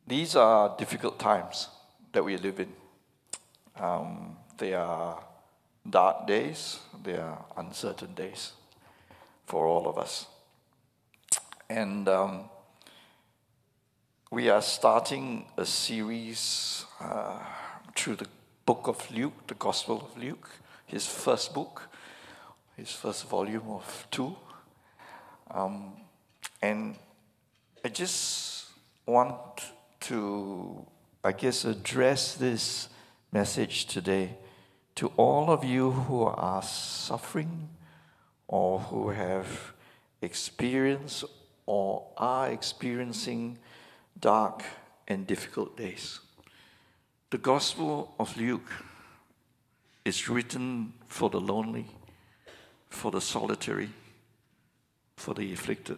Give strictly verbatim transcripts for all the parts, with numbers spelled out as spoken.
These are difficult times that we live in. Um, they are dark days, they are uncertain days for all of us. And um, we are starting a series uh, through the book of Luke, the Gospel of Luke, his first book, his first volume of two. Um, and I just want to, I guess, address this message today to all of you who are suffering or who have experienced or are experiencing dark and difficult days. The Gospel of Luke is written for the lonely, for the solitary, for the afflicted.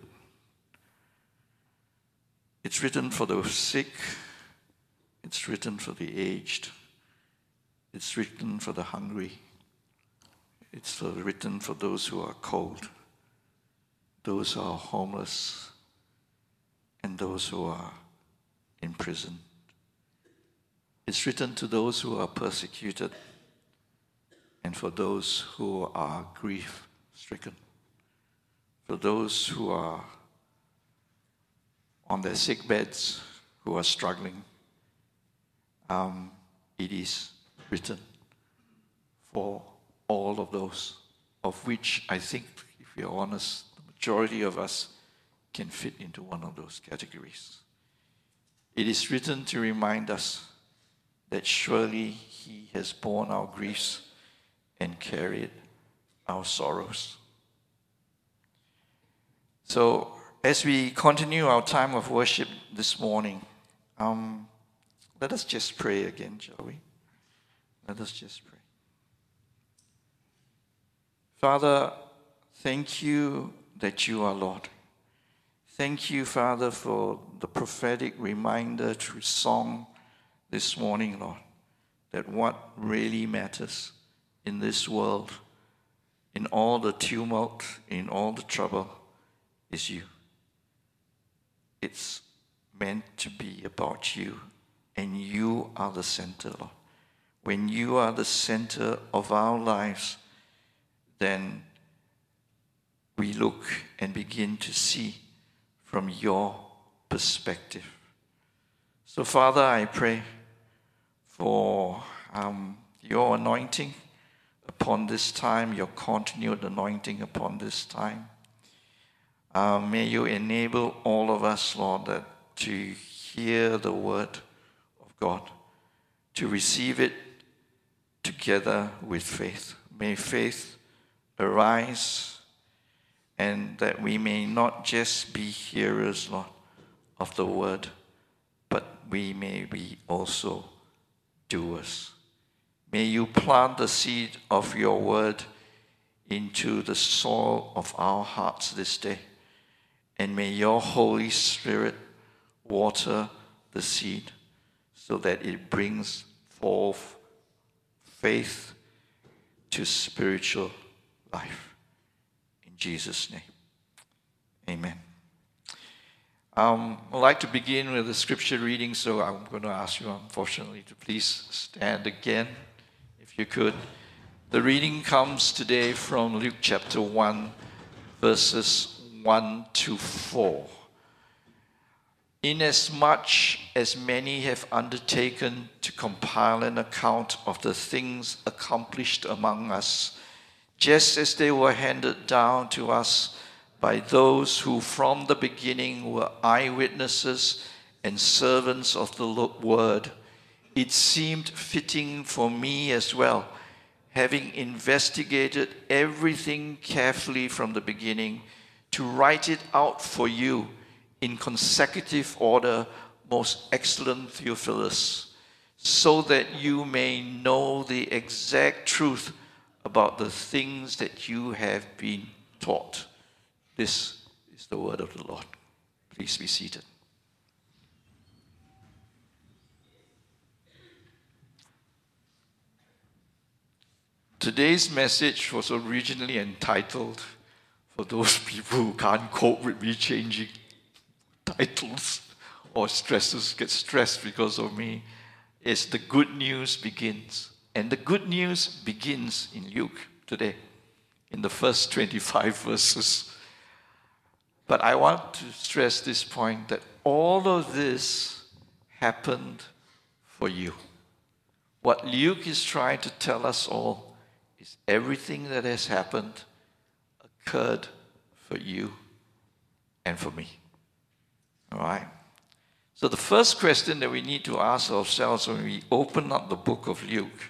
It's written for the sick. It's written for the aged. It's written for the hungry. It's for, written for those who are cold, those who are homeless, and those who are in prison. It's written to those who are persecuted and for those who are grief-stricken, for those who are on their sick beds, who are struggling. Um, it is written for all of those, of which I think, if we are honest, the majority of us can fit into one of those categories. It is written to remind us that surely He has borne our griefs and carried our sorrows. So, as we continue our time of worship this morning, um, let us just pray again, shall we? Let us just pray. Father, thank you that you are Lord. Thank you, Father, for the prophetic reminder through song this morning, Lord, that what really matters in this world, in all the tumult, in all the trouble, is you. It's meant to be about you, and you are the center, Lord. When you are the center of our lives, then we look and begin to see from your perspective. So, Father, I pray for um, your anointing upon this time, your continued anointing upon this time. Uh, may you enable all of us, Lord, that to hear the word of God, to receive it together with faith. May faith arise, and that we may not just be hearers, Lord, of the word, but we may be also doers. May you plant the seed of your word into the soil of our hearts this day. And may your Holy Spirit water the seed so that it brings forth faith to spiritual life. In Jesus' name, amen. Um, I'd like to begin with the scripture reading, so I'm going to ask you, unfortunately, to please stand again, if you could. The reading comes today from Luke chapter one, verses one to four. Inasmuch as many have undertaken to compile an account of the things accomplished among us, just as they were handed down to us by those who from the beginning were eyewitnesses and servants of the word, it seemed fitting for me as well, having investigated everything carefully from the beginning, to write it out for you in consecutive order, most excellent Theophilus, so that you may know the exact truth about the things that you have been taught. This is the word of the Lord. Please be seated. Today's message was originally entitled, for those people who can't cope with me changing titles or stresses, get stressed because of me, is the good news begins. And the good news begins in Luke today, in the first twenty-five verses. But I want to stress this point, that all of this happened for you. What Luke is trying to tell us all is everything that has happened occurred for you and for me. All right? So the first question that we need to ask ourselves when we open up the book of Luke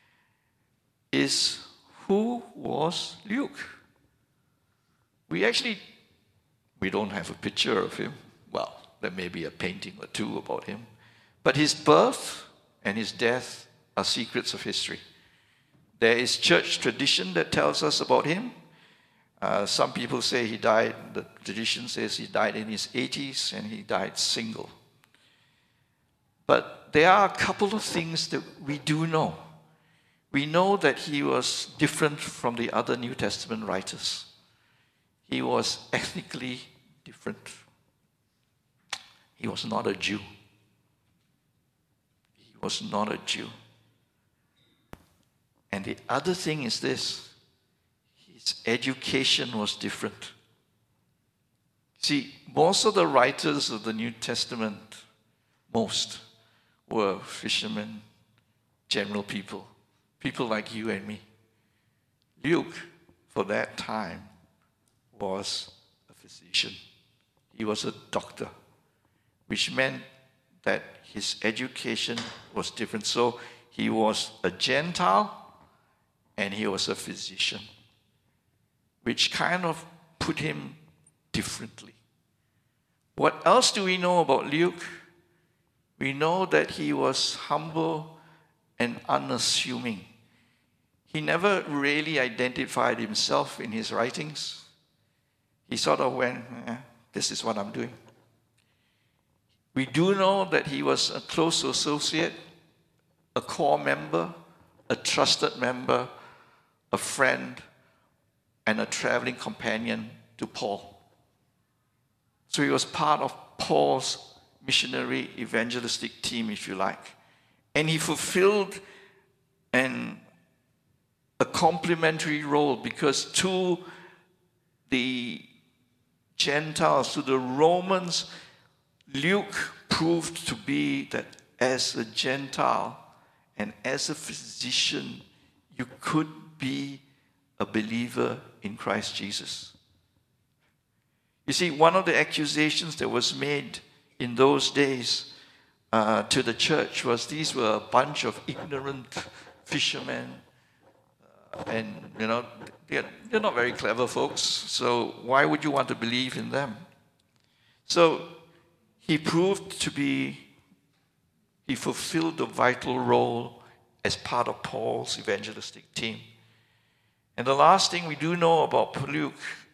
is, who was Luke? We actually, we don't have a picture of him. Well, there may be a painting or two about him. But his birth and his death are secrets of history. There is church tradition that tells us about him. Uh, some people say he died, the tradition says he died in his eighties and he died single. But there are a couple of things that we do know. We know that he was different from the other New Testament writers. He was ethnically different. He was not a Jew. He was not a Jew. And the other thing is this, his education was different. See, most of the writers of the New Testament, most, were fishermen, general people, people like you and me. Luke, for that time, was a physician. He was a doctor, which meant that his education was different. So he was a Gentile and he was a physician, which kind of put him differently. What else do we know about Luke? We know that he was humble and unassuming. He never really identified himself in his writings. He sort of went, eh, this is what I'm doing. We do know that he was a close associate, a core member, a trusted member, a friend, and a traveling companion to Paul. So he was part of Paul's missionary evangelistic team, if you like. And he fulfilled an, a complementary role, because to the Gentiles, to the Romans, Luke proved to be that as a Gentile and as a physician, you could be a believer in Christ Jesus. You see, one of the accusations that was made in those days uh, to the church was these were a bunch of ignorant fishermen, uh, and you know they're, they're not very clever folks, so why would you want to believe in them? So he proved to be, he fulfilled the vital role as part of Paul's evangelistic team. And the last thing we do know about Luke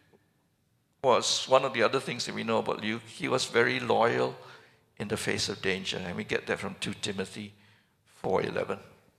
was, one of the other things that we know about Luke, he was very loyal in the face of danger. And we get that from Second Timothy four eleven.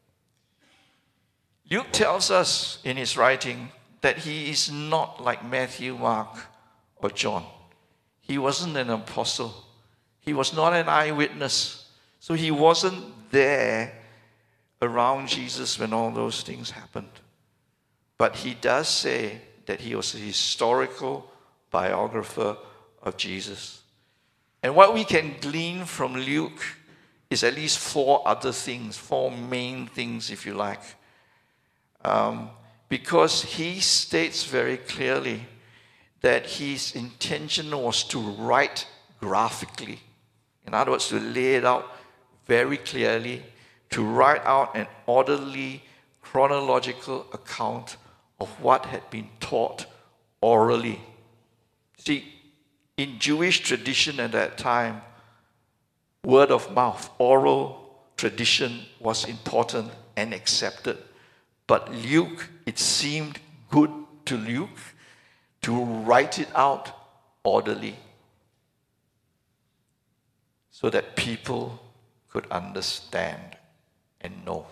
Luke tells us in his writing that he is not like Matthew, Mark, or John. He wasn't an apostle. He was not an eyewitness. So he wasn't there around Jesus when all those things happened. But he does say that he was a historical biographer of Jesus. And what we can glean from Luke is at least four other things, four main things, if you like. Um, because he states very clearly that his intention was to write graphically. In other words, to lay it out very clearly, to write out an orderly, chronological account of what had been taught orally. See, in Jewish tradition at that time, word of mouth, oral tradition was important and accepted. But Luke, it seemed good to Luke to write it out orderly so that people could understand and know.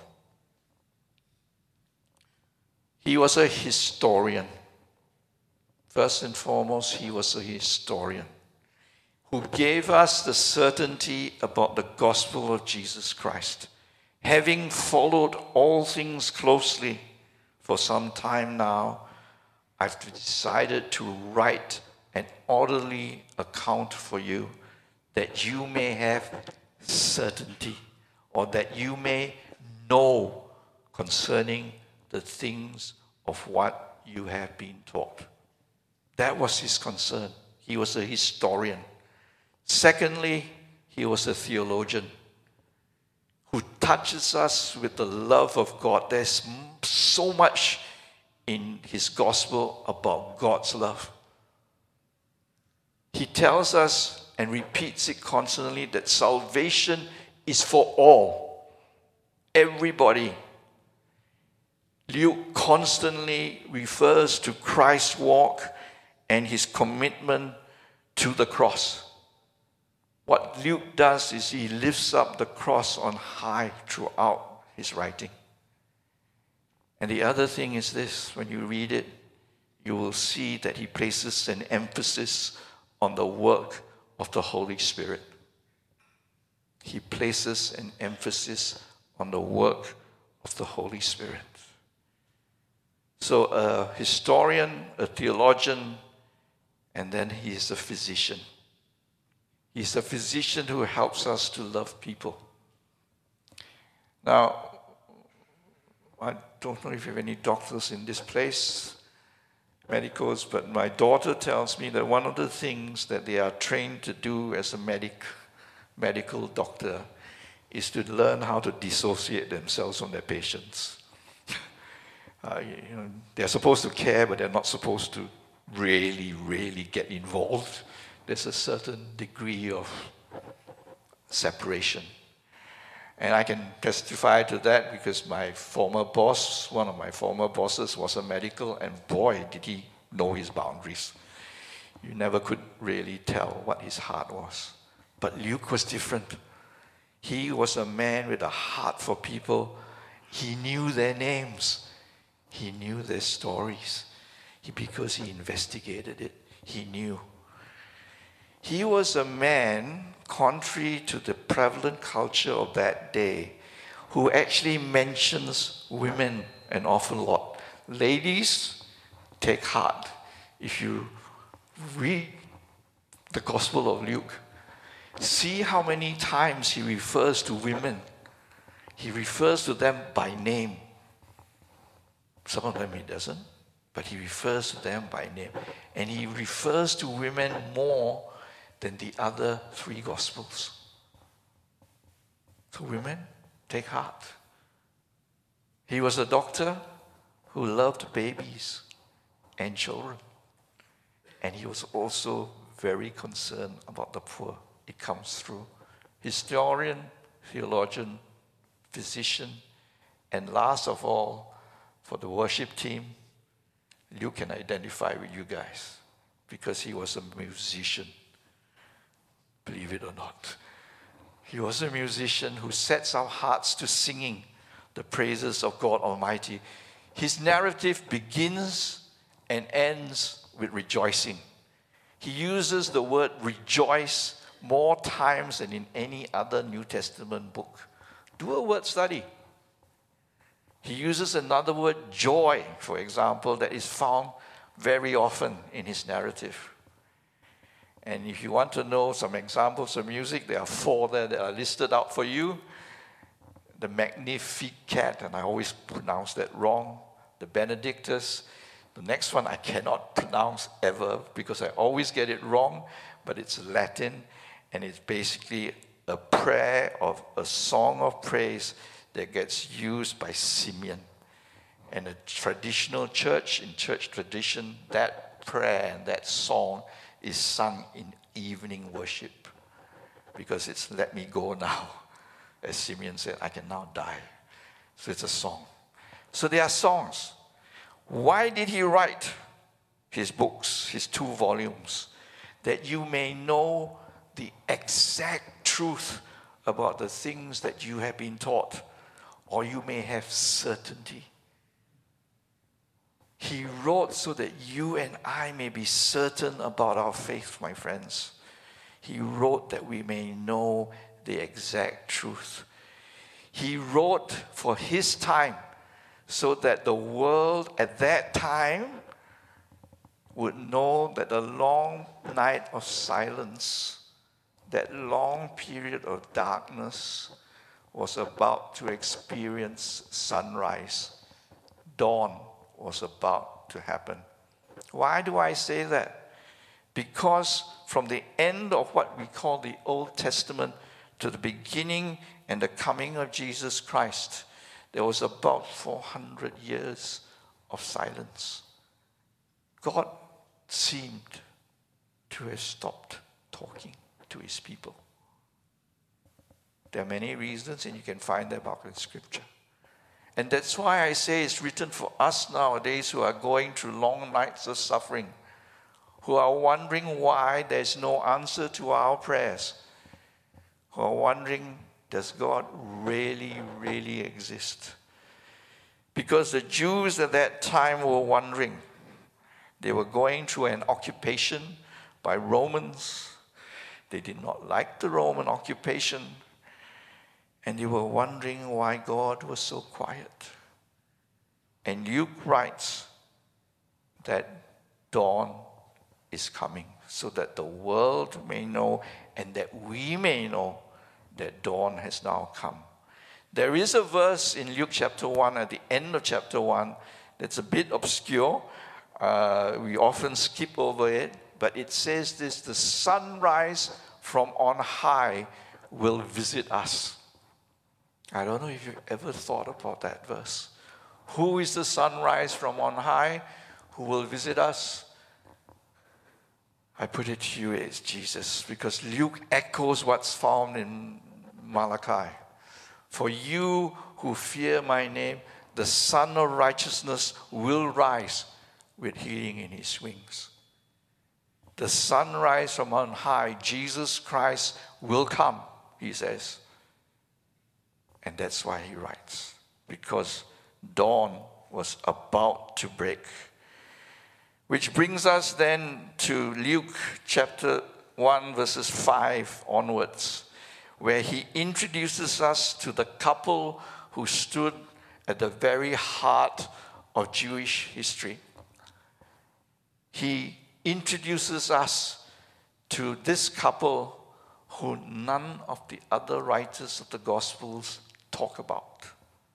He was a historian. First and foremost, he was a historian who gave us the certainty about the gospel of Jesus Christ. Having followed all things closely for some time now, I've decided to write an orderly account for you, that you may have certainty, or that you may know concerning the things of what you have been taught. That was his concern. He was a historian. Secondly, he was a theologian who touches us with the love of God. There's so much in his gospel about God's love. He tells us and repeats it constantly that salvation is for all, everybody. Luke constantly refers to Christ's walk and his commitment to the cross. What Luke does is he lifts up the cross on high throughout his writing. And the other thing is this: when you read it, you will see that he places an emphasis on the work of the Holy Spirit. He places an emphasis on the work of the Holy Spirit. So a historian, a theologian, and then he is a physician. He's a physician who helps us to love people. Now, I don't know if you have any doctors in this place, medicals, but my daughter tells me that one of the things that they are trained to do as a medic, medical doctor is to learn how to dissociate themselves from their patients. uh, you know, they're supposed to care, but they're not supposed to really, really get involved. There's a certain degree of separation. And I can testify to that because my former boss, one of my former bosses, was a medical, and boy, did he know his boundaries. You never could really tell what his heart was. But Luke was different. He was a man with a heart for people. He knew their names. He knew their stories. He, because he investigated it, he knew. He was a man, contrary to the prevalent culture of that day, who actually mentions women an awful lot. Ladies, take heart. If you read the Gospel of Luke, see how many times he refers to women. He refers to them by name. Some of them he doesn't, but he refers to them by name. And he refers to women more than the other three Gospels. So women, take heart. He was a doctor who loved babies and children. And he was also very concerned about the poor. It comes through. Historian, theologian, physician, and last of all, for the worship team, Luke can identify with you guys because he was a musician. Believe it or not. He was a musician who sets our hearts to singing the praises of God Almighty. His narrative begins and ends with rejoicing. He uses the word rejoice more times than in any other New Testament book. Do a word study. He uses another word, joy, for example, that is found very often in his narrative. And if you want to know some examples of music, there are four there that are listed out for you. The Magnificat, and I always pronounce that wrong. The Benedictus. The next one I cannot pronounce ever because I always get it wrong, but it's Latin, and it's basically a prayer of a song of praise that gets used by Simeon. And a traditional church, in church tradition, that prayer and that song is sung in evening worship because it's let me go now. As Simeon said, I can now die. So it's a song. So there are songs. Why did he write his books, his two volumes? That you may know the exact truth about the things that you have been taught, or you may have certainty. He wrote so that you and I may be certain about our faith, my friends. He wrote that we may know the exact truth. He wrote for his time so that the world at that time would know that the long night of silence, that long period of darkness, was about to experience sunrise. Dawn was about to happen. Why do I say that? Because from the end of what we call the Old Testament to the beginning and the coming of Jesus Christ, there was about four hundred years of silence. God seemed to have stopped talking to his people. There are many reasons, and you can find them out in Scripture. And that's why I say it's written for us nowadays who are going through long nights of suffering, who are wondering why there's no answer to our prayers, who are wondering, does God really, really exist? Because the Jews at that time were wondering. They were going through an occupation by Romans. They did not like the Roman occupation. And they were wondering why God was so quiet. And Luke writes that dawn is coming so that the world may know and that we may know that dawn has now come. There is a verse in Luke chapter one, at the end of chapter one, that's a bit obscure. Uh, we often skip over it, but it says this: the sunrise from on high will visit us. I don't know if you've ever thought about that verse. Who is the sunrise from on high who will visit us? I put it to you, it's Jesus, because Luke echoes what's found in Malachi. For you who fear my name, the Son of Righteousness will rise with healing in his wings. The sunrise from on high, Jesus Christ will come, he says. And that's why he writes, because dawn was about to break. Which brings us then to Luke chapter one, verses five onwards, where he introduces us to the couple who stood at the very heart of Jewish history. He introduces us to this couple who none of the other writers of the Gospels talk about.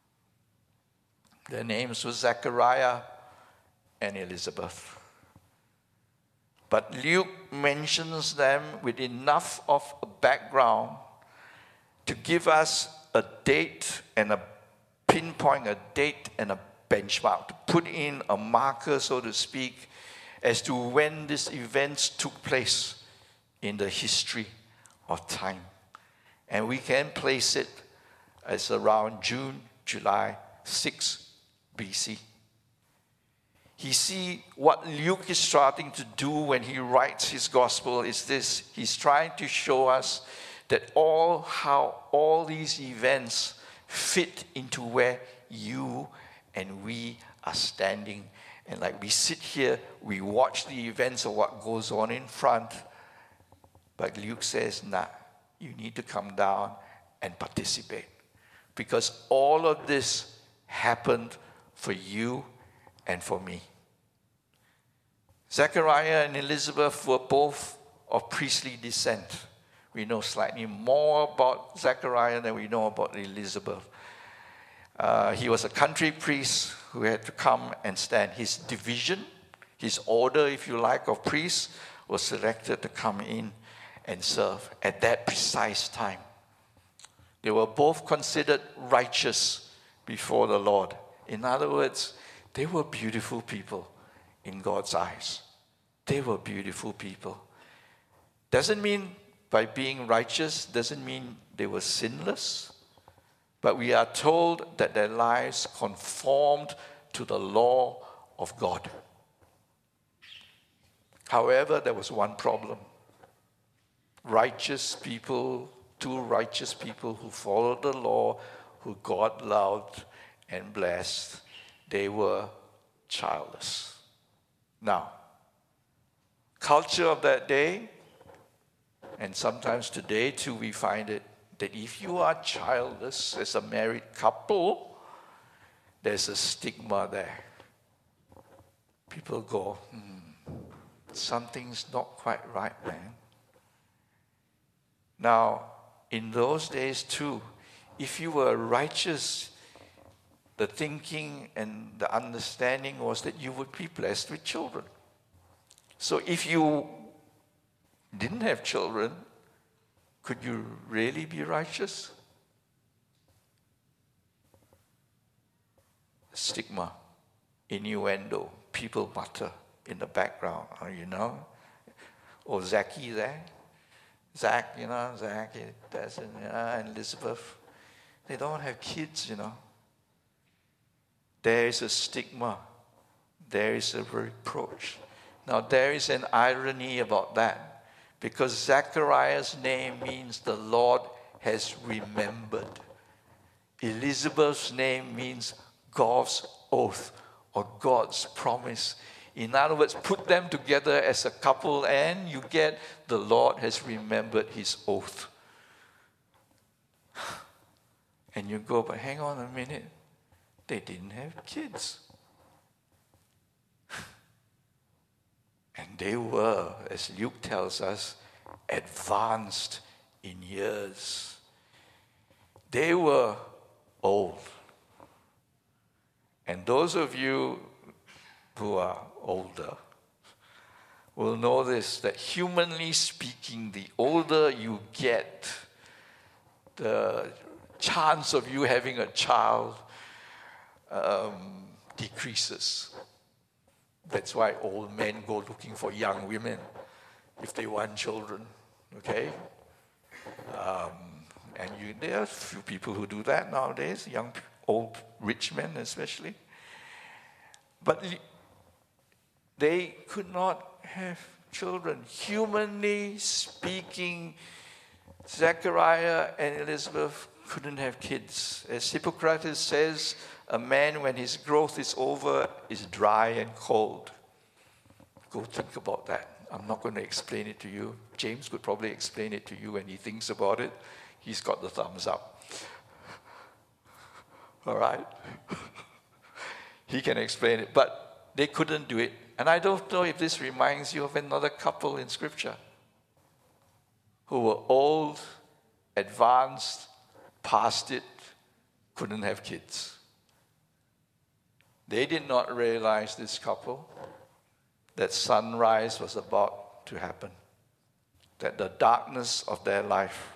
Their names were Zechariah and Elizabeth. But Luke mentions them with enough of a background to give us a date and a pinpoint, a date and a benchmark, to put in a marker, so to speak, as to when these events took place in the history of time. And we can place it as around June, July sixth B C. You see, what Luke is starting to do when he writes his gospel is this. He's trying to show us that all how all these events fit into where you and we are standing. And like we sit here, we watch the events of what goes on in front. But Luke says, nah, you need to come down and participate. Because all of this happened for you and for me. Zechariah and Elizabeth were both of priestly descent. We know slightly more about Zechariah than we know about Elizabeth. Uh, he was a country priest who had to come and stand. His division, his order, if you like, of priests was selected to come in and serve at that precise time. They were both considered righteous before the Lord. In other words, they were beautiful people in God's eyes. They were beautiful people. Doesn't mean by being righteous, doesn't mean they were sinless. But we are told that their lives conformed to the law of God. However, there was one problem. Righteous people, two righteous people who followed the law, who God loved and blessed, they were childless. Now, culture of that day, And sometimes today too we find it that if you are childless as a married couple, there's a stigma there. People go, hmm, something's not quite right, man. Now, in those days too, if you were righteous, the thinking and the understanding was that you would be blessed with children. So if you didn't have children, could you really be righteous? Stigma, innuendo, people mutter in the background, oh, you know. Oh, Zachy there. Zach, you know, Zach, doesn't, you know, and Elizabeth. They don't have kids, you know. There is a stigma. There is a reproach. Now, there is an irony about that, because Zechariah's name means the Lord has remembered. Elizabeth's name means God's oath or God's promise. In other words, put them together as a couple and you get the Lord has remembered his oath. And you go, but hang on a minute, they didn't have kids. And they were, as Luke tells us, advanced in years. They were old. And those of you who are older will know this, that humanly speaking, the older you get, the chance of you having a child um, decreases. That's why old men go looking for young women if they want children, okay? Um, and you, there are a few people who do that nowadays, young, old, rich men especially. But they could not have children. Humanly speaking, Zechariah and Elizabeth couldn't have kids. As Hippocrates says, a man, when his growth is over, is dry and cold. Go think about that. I'm not going to explain it to you. James could probably explain it to you when he thinks about it. He's got the thumbs up. All right? He can explain it, but they couldn't do it. And I don't know if this reminds you of another couple in Scripture who were old, advanced, past it, couldn't have kids. They did not realize, this couple, that sunrise was about to happen, that the darkness of their life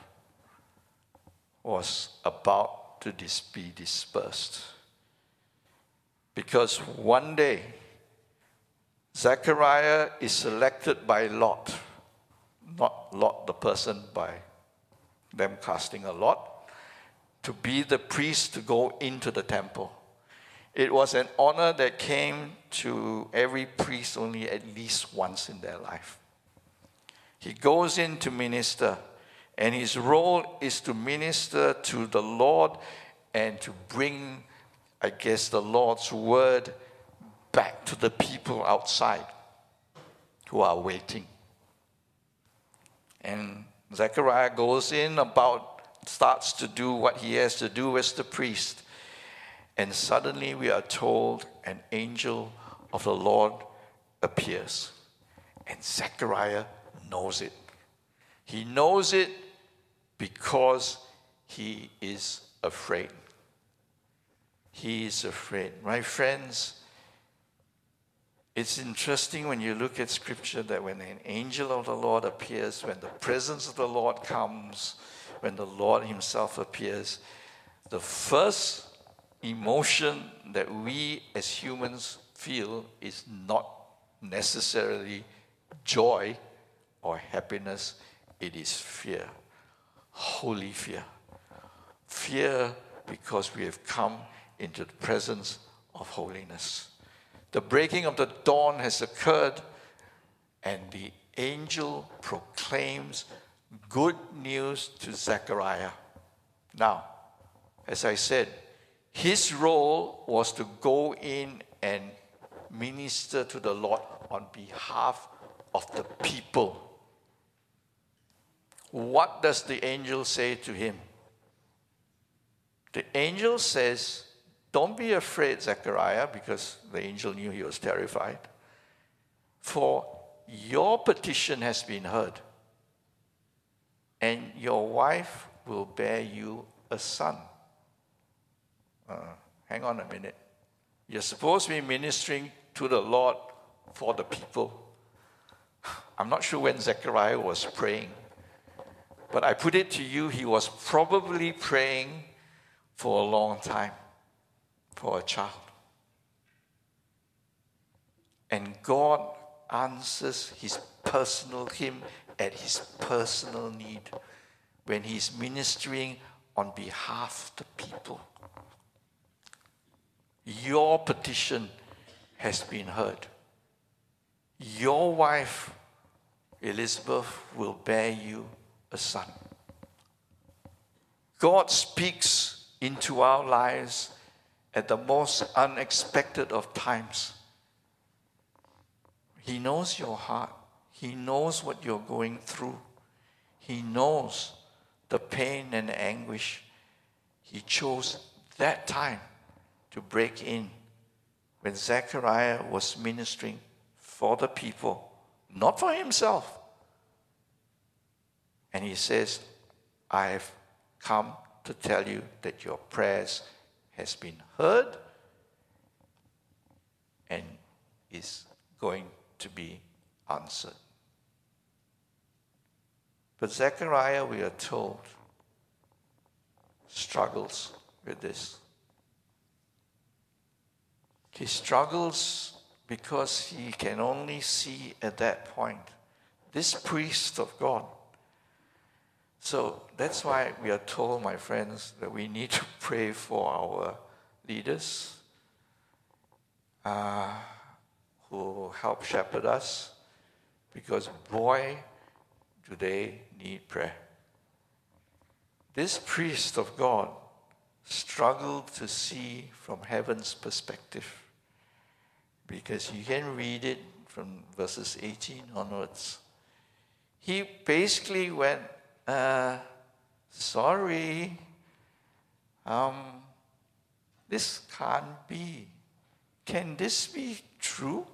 was about to dis- be dispersed. Because one day, Zechariah is selected by Lot, not Lot the person, by them casting a lot, to be the priest to go into the temple. It was an honor that came to every priest only at least once in their life. He goes in to minister, and his role is to minister to the Lord and to bring, I guess, the Lord's word back to the people outside who are waiting. And Zechariah goes in about, starts to do what he has to do as the priest. And suddenly we are told an angel of the Lord appears. And Zechariah knows it. He knows it because he is afraid. He is afraid. My friends, it's interesting when you look at Scripture that when an angel of the Lord appears, when the presence of the Lord comes, when the Lord himself appears, the first emotion that we as humans feel is not necessarily joy or happiness. It is fear, holy fear. Fear because we have come into the presence of holiness. The breaking of the dawn has occurred, and the angel proclaims good news to Zechariah. Now, as I said, his role was to go in and minister to the Lord on behalf of the people. what does the angel say to him? The angel says, don't be afraid, Zechariah, because the angel knew he was terrified. For your petition has been heard, and your wife will bear you a son. Uh, hang on a minute. You're supposed to be ministering to the Lord for the people. I'm not sure when Zechariah was praying, but I put it to you, he was probably praying for a long time for a child. And God answers his personal, him at his personal need when he's ministering on behalf of the people. Your petition has been heard. Your wife, Elizabeth, will bear you a son. God speaks into our lives at the most unexpected of times. He knows your heart. He knows what you're going through. He knows the pain and anguish. He chose that time to break in when Zechariah was ministering for the people, not for himself. And he says, I have come to tell you that your prayers has been heard and is going to be answered. But Zechariah, we are told, struggles with this. He struggles because he can only see at that point this priest of God. So that's why we are told, my friends, that we need to pray for our leaders uh, who help shepherd us, because boy, do they need prayer. This priest of God struggled to see from heaven's perspective, because you can read it from verses eighteen onwards. He basically went, uh, sorry, um, this can't be. Can this be true?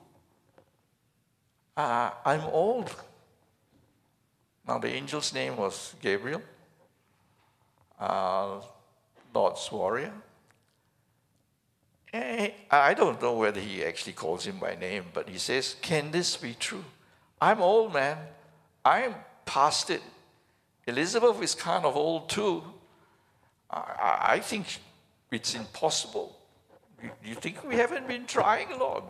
Uh, I'm old. Now the angel's name was Gabriel, uh, Lord's warrior. I don't know whether he actually calls him by name, but he says, can this be true? I'm old, man. I'm past it. Elizabeth is kind of old too. I, I think it's impossible. You, you think we haven't been trying, Lord?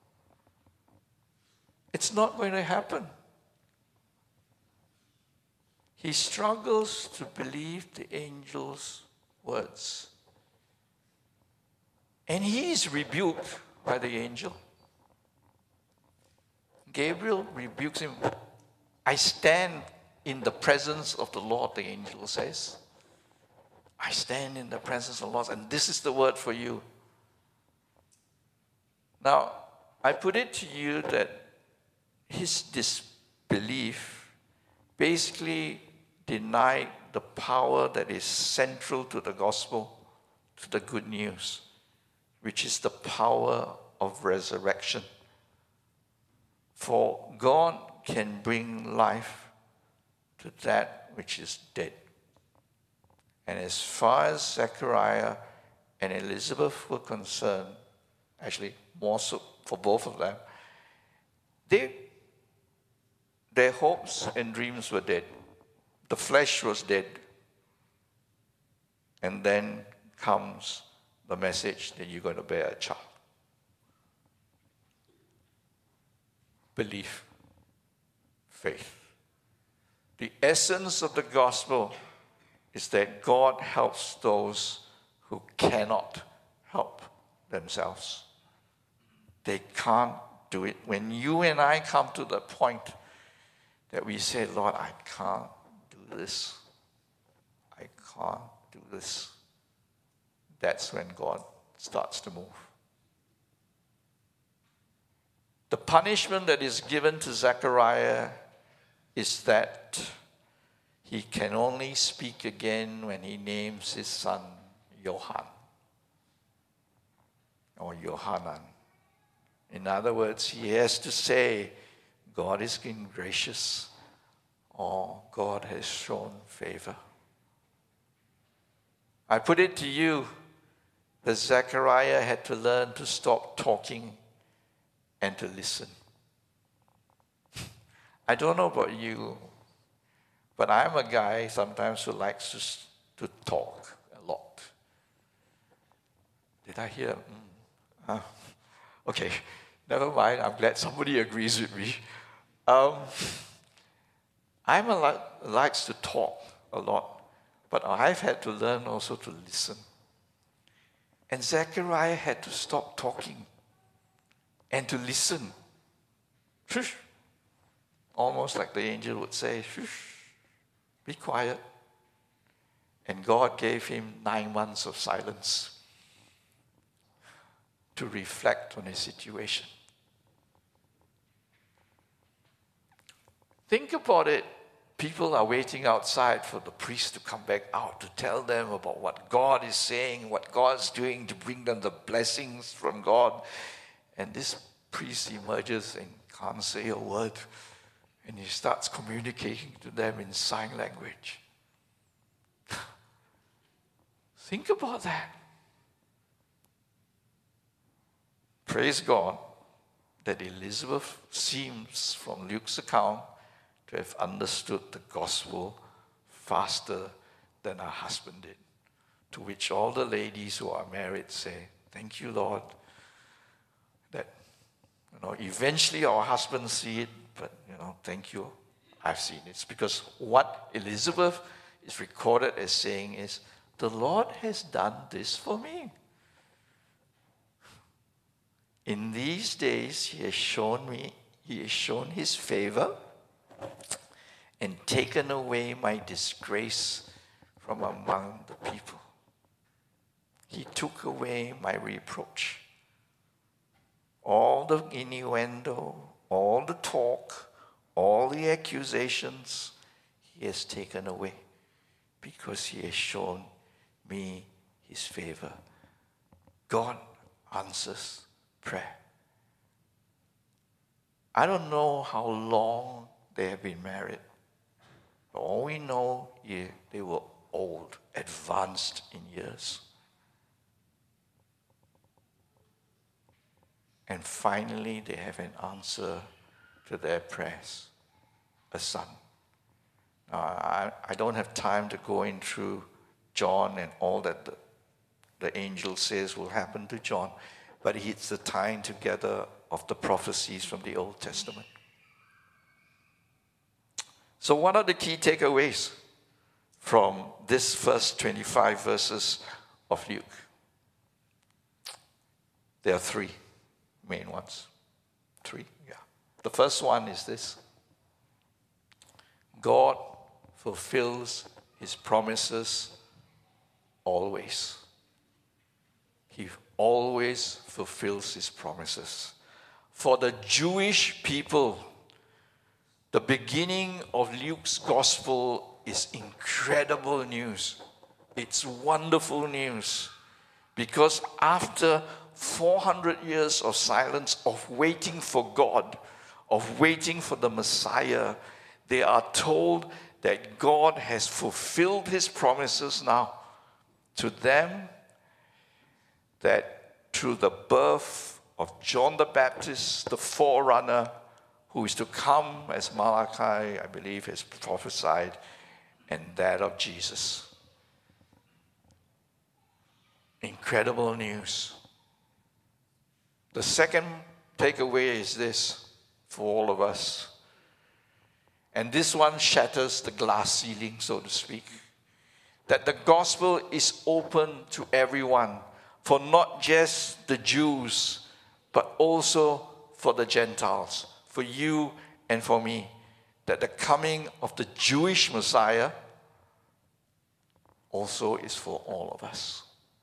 It's not going to happen. He struggles to believe the angel's words. And he is rebuked by the angel. Gabriel rebukes him. I stand in the presence of the Lord, the angel says. I stand in the presence of the Lord, and this is the word for you. Now, I put it to you that his disbelief basically denied the power that is central to the gospel, to the good news, which is the power of resurrection. For God can bring life to that which is dead. And as far as Zechariah and Elizabeth were concerned, actually more so for both of them, they, their hopes and dreams were dead. The flesh was dead. And then comes the message that you're going to bear a child. Belief, faith. The essence of the gospel is that God helps those who cannot help themselves. They can't do it. When you and I come to the point that we say, Lord, I can't do this. I can't do this. That's when God starts to move. The punishment that is given to Zechariah is that he can only speak again when he names his son Johann or Johanan. In other words, he has to say, God is being gracious, or God has shown favor. I put it to you that Zechariah had to learn to stop talking and to listen. I don't know about you, but I'm a guy sometimes who likes to, to talk a lot. Did I hear? Mm. Uh, okay, never mind. I'm glad somebody agrees with me. Um, I'm a li- likes to talk a lot, but I've had to learn also to listen. And Zechariah had to stop talking and to listen. Shush. Almost like the angel would say, shush, be quiet. And God gave him nine months of silence to reflect on his situation. Think about it. People are waiting outside for the priest to come back out to tell them about what God is saying, what God's doing, to bring them the blessings from God. And this priest emerges and can't say a word. And he starts communicating to them in sign language. Think about that. Praise God that Elizabeth seems, from Luke's account, to have understood the gospel faster than her husband did. To which all the ladies who are married say, thank you, Lord, that, you know, eventually our husbands see it, but, you know, thank you, I've seen it. It's because what Elizabeth is recorded as saying is, the Lord has done this for me. In these days, he has shown me, he has shown his favor and taken away my disgrace from among the people. He took away my reproach. All the innuendo, all the talk, all the accusations, he has taken away because he has shown me his favor. God answers prayer. I don't know how long they have been married. But all we know is they were old, advanced in years. And finally, they have an answer to their prayers, a son. Now, I, I don't have time to go in through John and all that the, the angel says will happen to John, but it's the tying together of the prophecies from the Old Testament. So what are the key takeaways from this first twenty-five verses of Luke? There are three main ones. Three, yeah. The first one is this. God fulfills his promises always. He always fulfills his promises. For the Jewish people, the beginning of Luke's gospel is incredible news. It's wonderful news. Because after four hundred years of silence, of waiting for God, of waiting for the Messiah, they are told that God has fulfilled his promises now to them, that through the birth of John the Baptist, the forerunner, who is to come as Malachi, I believe, has prophesied, and that of Jesus. Incredible news. The second takeaway is this for all of us. And this one shatters the glass ceiling, so to speak. That the gospel is open to everyone, for not just the Jews, but also for the Gentiles, for you and for me. That the coming of the Jewish Messiah also is for all of us.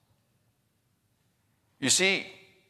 You see,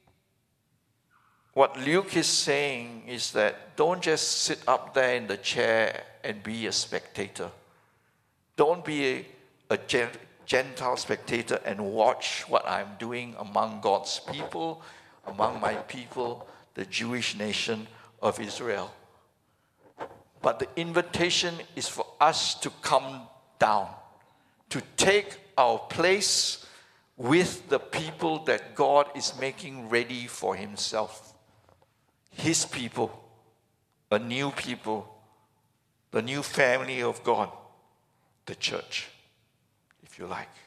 what Luke is saying is that don't just sit up there in the chair and be a spectator. Don't be a, a Gentile spectator and watch what I'm doing among God's people, among my people, the Jewish nation of Israel. But the invitation is for us to come down, to take our place with the people that God is making ready for himself. His people, a new people, the new family of God, the church, if you like.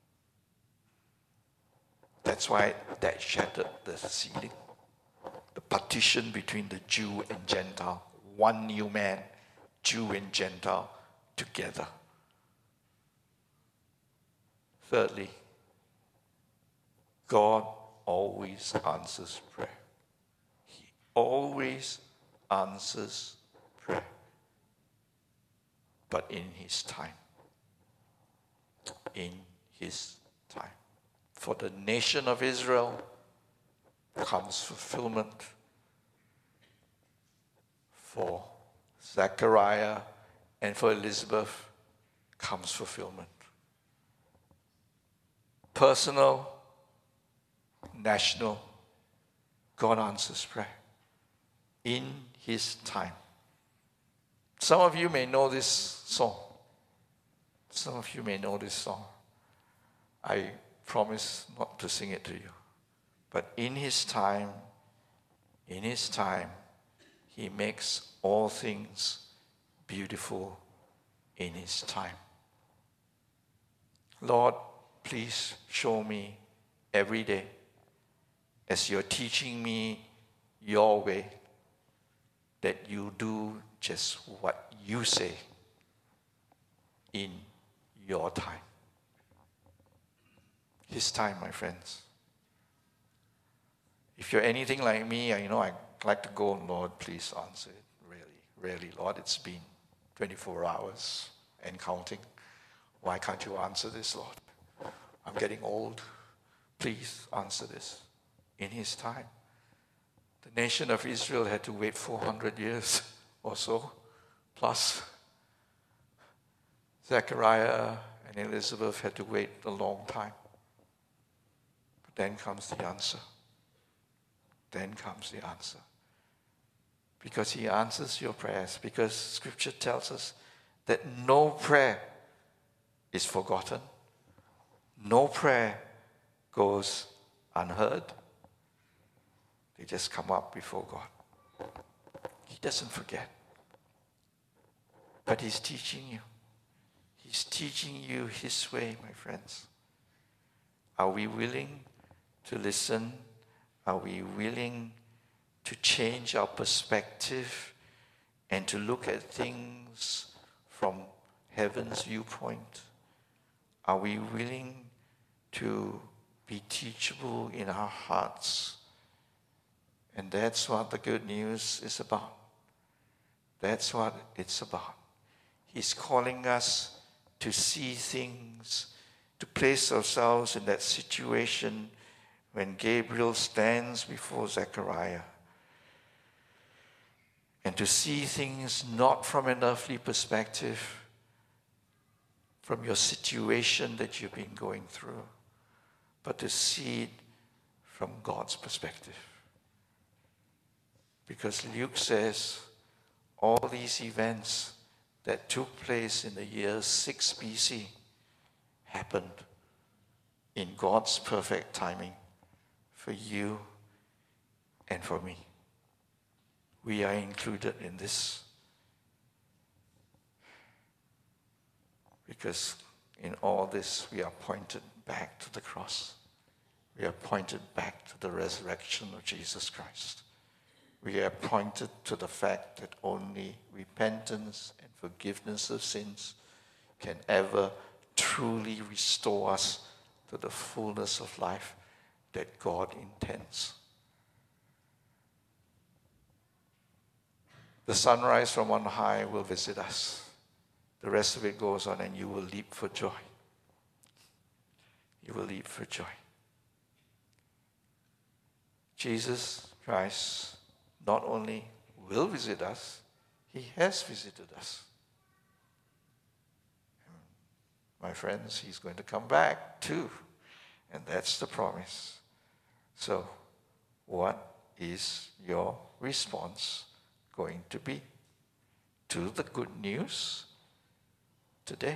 That's why that shattered the ceiling, the partition between the Jew and Gentile. One new man, Jew and Gentile, together. Thirdly, God always answers prayer. He always answers prayer. But in his time. In his time. For the nation of Israel comes fulfillment. For Zechariah and for Elizabeth comes fulfillment. Personal, national, God answers prayer in his time. Some of you may know this song. Some of you may know this song. I promise not to sing it to you. But in his time, in his time, he makes all things beautiful in his time. Lord, please show me every day as you're teaching me your way that you do just what you say in your time. His time, my friends. If you're anything like me, I know I like to go, Lord, please answer it. Really, really, Lord, it's been twenty-four hours and counting. Why can't you answer this, Lord? I'm getting old. Please answer this in his time. The nation of Israel had to wait four hundred years or so, plus. Zechariah and Elizabeth had to wait a long time. But then comes the answer. Then comes the answer. Because he answers your prayers. Because Scripture tells us that no prayer is forgotten. No prayer goes unheard. They just come up before God. He doesn't forget. But he's teaching you. He's teaching you his way, my friends. Are we willing to listen? Are we willing to change our perspective and to look at things from heaven's viewpoint? Are we willing to be teachable in our hearts? And that's what the good news is about. That's what it's about. He's calling us to see things, to place ourselves in that situation when Gabriel stands before Zechariah, and to see things not from an earthly perspective, from your situation that you've been going through, but to see it from God's perspective. Because Luke says all these events that took place in the year six B C happened in God's perfect timing for you and for me. We are included in this because in all this we are pointed back to the cross. We are pointed back to the resurrection of Jesus Christ. We are pointed to the fact that only repentance and forgiveness of sins can ever truly restore us to the fullness of life that God intends. The sunrise from on high will visit us. The rest of it goes on, and you will leap for joy. You will leap for joy. Jesus Christ not only will visit us, he has visited us. my friends, he's going to come back too. And that's the promise. So, what is your response going to be to the good news today?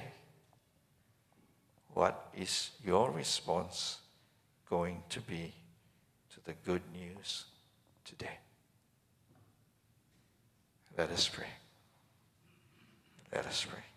What is your response going to be to the good news today? Let us pray. Let us pray.